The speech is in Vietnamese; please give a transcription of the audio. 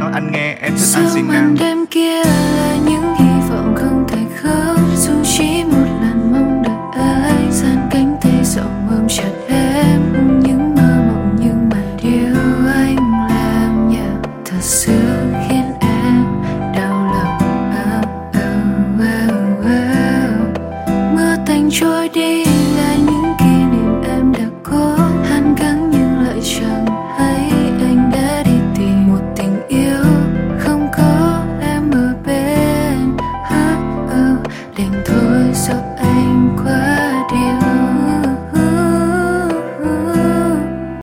nói anh nghe em thích anh Sương siêng ban năng. đêm kia là